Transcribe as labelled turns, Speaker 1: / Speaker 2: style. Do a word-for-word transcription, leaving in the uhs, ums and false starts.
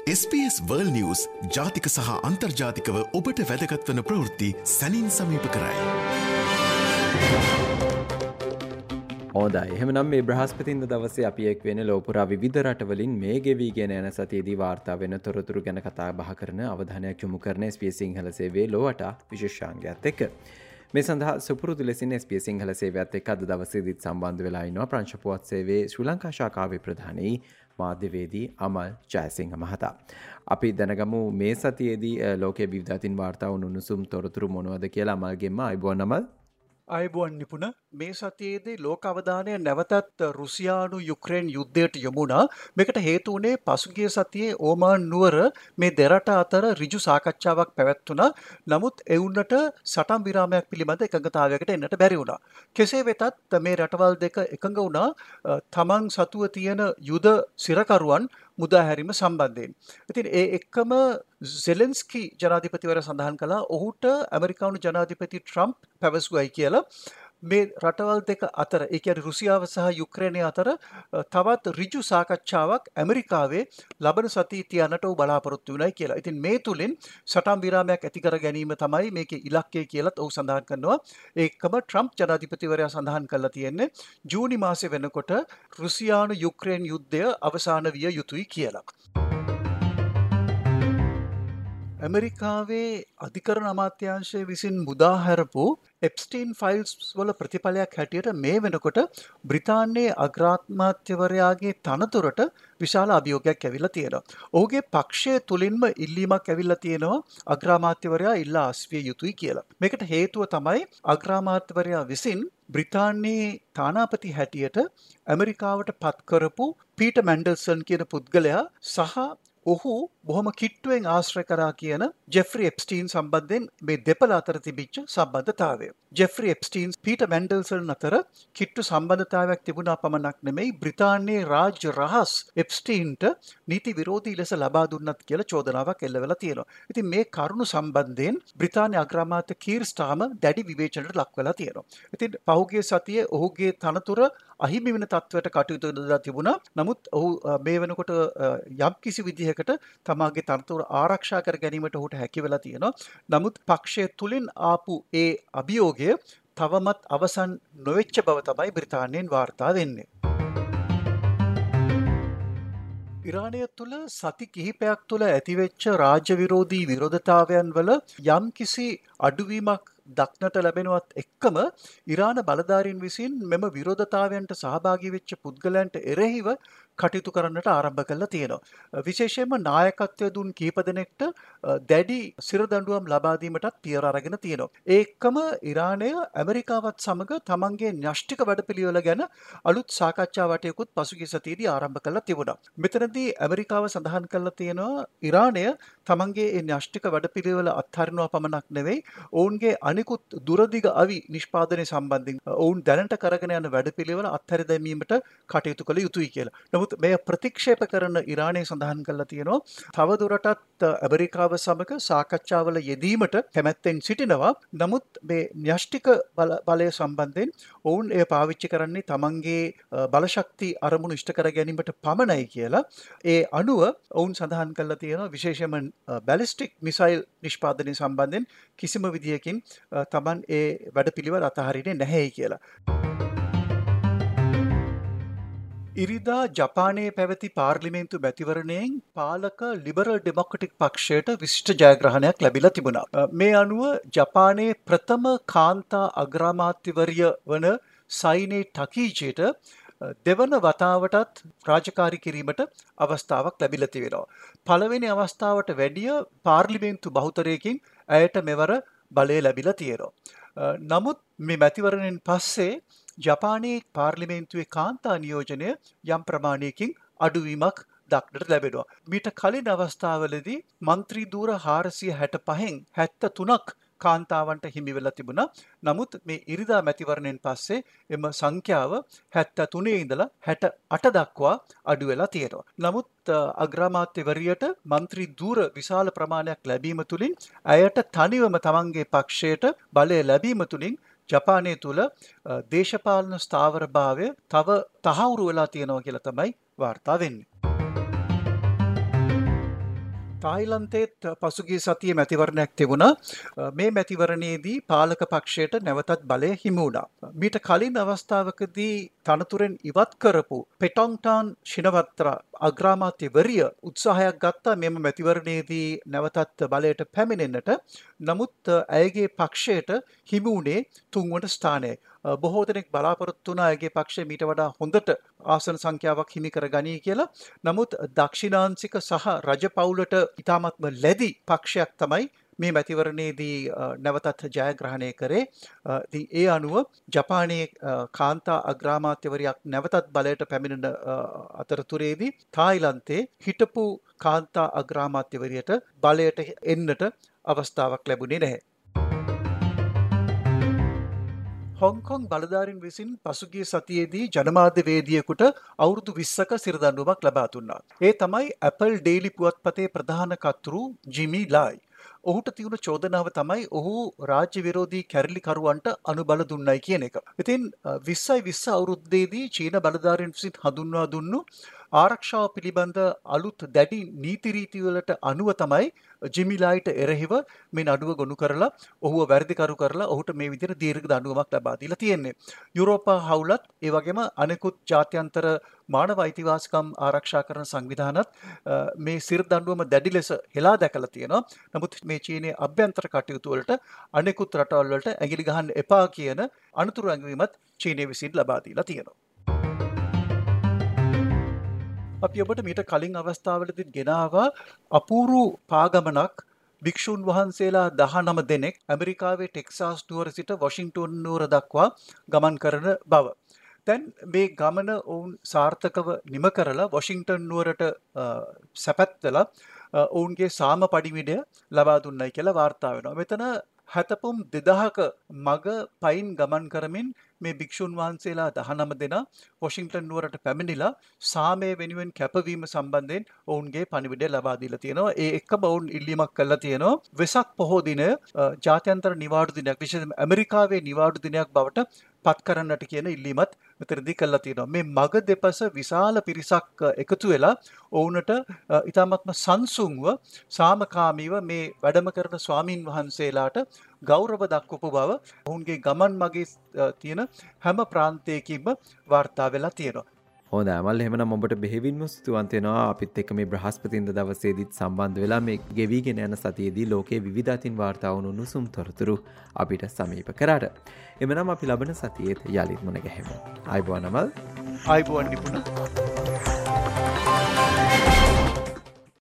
Speaker 1: S B S World News ජාතික සහ අන්තර්ජාතිකව ඔබට වැදගත් වන ප්‍රවෘත්ති සැනින් සමීප කරයි.
Speaker 2: හොඳයි. එහෙමනම් මේ බ්‍රහස්පතින්දා දවසේ අපි එක් වෙන ලෝපුරා විවිධ රටවලින් මේ ගෙවිගෙන යන සතියේදී වාර්තා වෙන තොරතුරු ගැන කතා බහ කරන අවධානයක් යොමු කරන S B S සිංහල සේවයේ ලෝවට විශේෂාංගයත් එක්ක. මේ සඳහා සුපුරුදු ලෙසින් S B S සිංහල සේවයත් එක්ක අද දවසේදීත් සම්බන්ධ වෙලා ඉන්නවා ප්‍රංශ පුවත් සේවයේ ශ්‍රී ලංකා ශාඛාවේ ප්‍රධානී මාධ්‍යවේදී අමල් ජයසිංහ මහතා. අපි දැනගමු මේ සතියේදී ලෝකයේ විවිධ අතින් වාර්තා වුණු උණුසුම් තොරතුරු මොනවද කියලා අමල්ගෙන්ම අයබෝන් අමල්.
Speaker 3: අයබෝන් නිපුණ. මේ සතියේදී ලෝක අවධානය නැවතත් රුසියානු යුක්‍රේන් යුද්ධයට යොමු වුණා. මේකට හේතු වුණේ පසුගිය සතියේ ඕමාන් නුවර මේ දෙරට අතර ඍජු සාකච්ඡාවක් පැවැත්වුණා. නමුත් ඒ වුණට සටන් විරාමයක් පිළිබඳ එකඟතාවයකට එන්නට බැරි වුණා. කෙසේ වෙතත් මේ රටවල් දෙක එකඟ වුණා තමන් සතුව තියෙන යුද සිරකරුවන් මුදා හැරීම සම්බන්ධයෙන්. ඉතින් ඒ එක්කම සෙලෙන්ස්කි ජනාධිපතිවරයා සඳහන් කළා ඔහුට ඇමරිකානු ජනාධිපති ට්‍රම්ප් පැවසුවයි කියලා. මේ රටවල් දෙක අතර ඒ කියන්නේ රුසියාව සහ යුක්‍රේනය අතර තවත් ඍජු සාකච්ඡාවක් ඇමරිකාවේ ලබන සතියේ තියන්නට ඔහු බලාපොරොත්තු වෙනයි කියලා. ඉතින් මේ තුලින් සටන් විරාමයක් ඇති කර ගැනීම තමයි මේකේ ඉලක්කය කියලාත් ඔහු සඳහන් කරනවා. ඒකම ට්‍රම්ප් ජනාධිපතිවරයා සඳහන් කරලා තියෙන්නේ ජූනි මාසෙ වෙනකොට රුසියානු යුක්‍රේන් යුද්ධය අවසන් විය යුතුයි කියලා. ඇමරිකාවේ අධිකරණ අමාත්‍යාංශය විසින් මුදා හැරපු එප්ස්ටීන් ෆයිල්ස් වල ප්‍රතිඵලයක් හැටියට මේ වෙනකොට බ්‍රිතාන්‍යයේ අග්‍රාමාත්‍යවරයාගේ තනතුරට විශාල අභියෝගයක් ඇවිල්ලා තියෙනවා. ඔහුගේ පක්ෂය තුලින්ම ඉල්ලීමක් ඇවිල්ලා තියෙනවා අග්‍රාමාත්‍යවරයා ඉල්ලා අස්විය යුතුයි කියලා. මේකට හේතුව තමයි අග්‍රාමාත්‍යවරයා විසින් බ්‍රිතාන්‍යයේ තානාපති හැටියට ඇමරිකාවට පත් කරපු පීටර් මැන්ඩල්සන් කියන පුද්ගලයා සහ ඔහු බොහොම කිට්ටුවෙන් ආශ්‍රය කරා කියන ජෙෆ්රි එප්ස්ටීන් සම්බන්ධයෙන් මේ දෙපළ අතර තිබිච්ච සම්බන්ධතාවය. ජෙෆ්රි එප්ස්ටීන් පීටර් මැන්ඩල්සන් අතර කිට්ටු සම්බන්ධතාවයක් තිබුණා පමණක් නෙමෙයි බ්‍රිතාන්‍යයේ රාජ්‍ය රහස් එප්ස්ටීන්ට නීති විරෝධී ලෙස ලබා දුන්නත් කියලා චෝදනාවක් එල්ල වෙලා තියෙනවා. ඉතින් මේ කරුණු සම්බන්ධයෙන් බ්‍රිතාන්‍ය අග්‍රාමාත්‍ය කීර් ස්ටාර්මර් දැඩි විවේචනයට ලක් වෙලා තියෙනවා. ඉතින් පහුගිය සතියේ ඔහුගේ තනතුර අහිමි වෙන තත්වයට කටයුතු කරලා තිබුණා. නමුත් ඔහු මේ වෙනකොට යම්කිසි විදිහකට තමාගේ තනතුර ආරක්ෂා කර ගැනීමට ඔහුට හැකි වෙලා තියෙනවා. නමුත් පක්ෂය තුලින් ආපු ඒ අභියෝගය තවමත් අවසන් නොවෙච්ච බව තමයි බ්‍රිතාන්‍යයෙන් වාර්තා වෙන්නේ. ඉරානය තුළ සති කිහිපයක් තුළ ඇතිවෙච්ච රාජ්‍ය විරෝධී විරෝධතාවයන් වල යම්කිසි අඩුවීමක් දක්නට ලැබෙනවත් එක්කම ඉරාන බලධාරීන් විසින් මෙම විරෝධතාවයන්ට සහභාගී වෙච්ච පුද්ගලයන්ට එරෙහිව කටයුතු කරන්නට ආරම්භ කළා තියෙනවා. විශේෂයෙන්ම නායකත්වය දුන් කීප දෙනෙක්ට දැඩි සිරදඬුවම් ලබා දීමටත් පියවර අරගෙන තියෙනවා. ඒකම ඉරානය ඇමරිකාවත් සමග තමන්ගේ න්‍යෂ්ටික වැඩපිළිවෙල ගැන අලුත් සාකච්ඡා වටයකුත් පසුගිය සතියේදී ආරම්භ කළා තිබුණා. මෙතනදී ඇමරිකාව සඳහන් කළා තියෙනවා ඉරානය තමන්ගේ මේ න්‍යෂ්ටික වැඩපිළිවෙල අත්හරිනවා පමණක් නෙවෙයි ඔවුන්ගේ අනිකුත් දුරදිග අවි නිෂ්පාදනය සම්බන්ධයෙන් ඔවුන් දැනට කරගෙන යන වැඩපිළිවෙල අත්හැර දැමීමට කටයුතු කළ යුතුයි කියලා. නමුත් මෙය ප්‍රතික්ෂේප කරන ඉරානය සඳහන් කළා තියෙනවා තවදුරටත් ඇමරිකාව සමග සාකච්ඡාවල යෙදීමට කැමැත්තෙන් සිටිනවා. නමුත් මේ න්‍යෂ්ටික බලය සම්බන්ධයෙන් ඔවුන් එය පාවිච්චි කරන්නේ තමන්ගේ බලශක්ති අරමුණු ඉෂ්ට කර ගැනීමට පමණයි කියලා. ඒ අනුව ඔවුන් සඳහන් කළා තියෙනවා විශේෂයෙන්ම බැලිස්ටික් මිසයිල් නිෂ්පාදනය සම්බන්ධයෙන් කිසිම විදියකින් තමන් ඒ වැඩපිළිවෙල අතහරින්නේ නැහැ කියලා. ඉරිදා ජපානයේ පැවති පාර්ලිමේන්තු මැතිවරණයෙන් පාලක ලිබරල් ඩෙමොක්‍රටික් පක්ෂයට විශිෂ්ට ජයග්‍රහණයක් ලැබිලා තිබුණා. මේ අනුව ජපානයේ ප්‍රථම කාන්තා අග්‍රාමාත්‍යවරිය වන සයිනේ ටකීචිට දෙවන වතාවටත් රාජකාරී කිරීමට අවස්ථාවක් ලැබිලා තිබෙනවා. පළවෙනි අවස්ථාවට වැඩිය පාර්ලිමේන්තු බහුතරයකින් ඇයට මෙවර බලය ලැබිලා තියෙනවා. නමුත් මේ මැතිවරණයෙන් පස්සේ ජපානයේ පාර්ලිමේන්තුවේ කාන්තා නියෝජනය යම් ප්‍රමාණයකින් අඩුවීමක් දක්නට ලැබෙනවා. මීට කලින් අවස්ථාවලදී මන්ත්‍රී ධූර හාරසිය හැට පහෙන් හැත්තෑ තුනක් කාන්තාවන්ට හිමි වෙලා තිබුණා. නමුත් මේ ඉරිදා මැතිවරණයෙන් පස්සේ එම සංඛ්‍යාව හැත්තෑ තුනේ ඉඳලා හැට අට දක්වා අඩු වෙලා තියෙනවා. නමුත් අග්‍රාමාත්‍යවරියට මන්ත්‍රී ධූර විශාල ප්‍රමාණයක් ලැබීම තුලින් ඇයට තනිවම තමන්ගේ පක්ෂයට බලය ලැබීම තුලින් ජපානය තුළ දේශපාලන ස්ථාවරභාවය තව තහවුරු වෙලා තියෙනවා කියලා තමයි වාර්තා වෙන්නේ. තායිලන්තයේත් පසුගිය සතියේ මැතිවරණයක් තිබුණා. මේ මැතිවරණයේදී පාලක පක්ෂයට නැවතත් බලය හිමි වුණා. මීට කලින් අවස්ථාවකදී තනතුරෙන් ඉවත් කරපු පෙටොන්ග්ටාන් ශිනවත්‍රා අග්‍රාමාත්‍යවරිය උත්සාහයක් ගත්තා මෙම මැතිවරණයේදී නැවතත් බලයට පැමිණෙන්නට. නමුත් ඇයගේ පක්ෂයට හිමි වුණේ තුන්වන ස්ථානයයි. බොහෝ දෙනෙක් බලාපොරොත්තු වුණා ඇගේ පක්ෂය මීට වඩා හොඳට ආසන සංඛ්‍යාවක් හිමි කර ගනී කියලා. නමුත් දක්ෂිණාංශික සහ රජ පවුලට ඉතාමත්ම ලැබි පක්ෂයක් තමයි මේ මැතිවරණයේදී නැවතත් ජයග්‍රහණය කරේ. ඒ අනුව ජපානයේ කාන්තා අග්‍රාමාත්‍යවරියක් නැවතත් බලයට පැමිණෙන අතරතුරේදී තායිලන්තයේ හිටපු කාන්තා අග්‍රාමාත්‍යවරියට බලයට එන්නට අවස්ථාවක් ලැබුණේ නැහැ. හොංකොං බලධාරීන් විසින් පසුගිය සතියේදී ජනමාධ්‍යවේදියෙකුට අවුරුදු විස්සක සිරදඬුවමක් ලබා දුන්නා. ඒ තමයි Apple Daily පුවත්පතේ ප්‍රධාන කර්තෘ ජිමි ලායි. ඔහුට තියුණු චෝදනාව තමයි ඔහු රාජ්‍ය විරෝධී කැරලිකරුවන්ට අනුබල දුන්නයි කියන එක. ඉතින් විස්සයි විස්ස අවුරුද්දේදී චීන බලධාරීන් විසින් හඳුන්වා දුන්නු ආරක්ෂාව පිළිබඳ අලුත් දැඩි නීති රීතිවලට අනුව තමයි ජිමිලායිට එරෙහිව මේ නඩුව ගොනු කරලා ඔහුව වැරදිකරු කරලා ඔහුට මේ විදිහට දීර්ඝ දඬුවමක් ලබා දීලා තියෙන්නේ. යුරෝපා හවුලත් ඒ වගේම අනෙකුත් ජාත්‍යන්තර මානව අයිතිවාසිකම් ආරක්ෂා කරන සංවිධානත් මේ සිර දඬුවම දැඩි ලෙස හෙලා දැකලා තියෙනවා. නමුත් මේ චීනයේ අභ්‍යන්තර කටයුතු වලට අනෙකුත් රටවල් වලට ඇඟිලි ගහන්න එපා කියන අනුතුරු ඇඟවීමත් චීනය විසින් ලබා දීලා තියෙනවා. අපි ඔබට මීට කලින් අවස්ථාවලදී ගෙනාවා අපූරු පාගමනක් භික්ෂුන් වහන්සේලා දහනම දෙනෙක් ඇමරිකාවේ ටෙක්සාස් නුවර සිට වොෂින්ටන් නුවර දක්වා ගමන් කරන බව. දැන් මේ ගමන ඔවුන් සාර්ථකව නිම කරලා වොෂින්ටන් නුවරට සැපැත්වලා ඔවුන්ගේ සාම පඩිවිඩය ලබා දුන්නයි කියලා වාර්තා වෙනවා. මෙතන හැතපුම් දෙදහක මග පයින් ගමන් කරමින් මේ භික්ෂුන් වහන්සේලා දහනම දෙනා වොෂින්ටන් නුවරට පැමිණිලා සාමය වෙනුවෙන් කැපවීම සම්බන්ධයෙන් ඔවුන්ගේ පණිවිඩය ලබා දීලා තියෙනවා. ඒ එක්කම ඔවුන් ඉල්ලීමක් කළා තියෙනවා වෙසක් පොහෝ දිනය ජාත්‍යන්තර නිවාඩු දිනයක් විශේෂයෙන්ම ඇමරිකාවේ නිවාඩු දිනයක් බවට පත් කරන්නට කියන ඉල්ලීමත් මෙතනදී කළා තියෙනවා. මේ මග දෙපස විශාල පිරිසක් එකතු වෙලා ඔවුන්ට ඉතාමත්ම සංසුන්ව සාමකාමීව මේ වැඩම කරන ස්වාමින් වහන්සේලාට ගෞරව දක්වපු බව ඔවුන්ගේ ගමන් මගේ තියෙන හැම ප්‍රාන්තයකින්ම වාර්තා වෙලා තියෙනවා.
Speaker 2: හොඳ අමල් එහෙමනම් ඔබට බෙහෙවින්ම ස්තුතිවන්ත වෙනවා අපිත් එක්ක මේ බ්‍රහස්පතින්දා දවසේදීත් සම්බන්ධ වෙලා මේ ගෙවිගෙන යන සතියේදී ලෝකයේ විවිධ අතින් වාර්තා වුණු උණුසුම් තොරතුරු අපිට සමීප කරාට. එමනම් අපි ලබන සතියේත් යලිත් මුණ ගැහෙමු. ආයුබෝවන් අමල්.
Speaker 3: ආයුබෝවන් නිපුණ.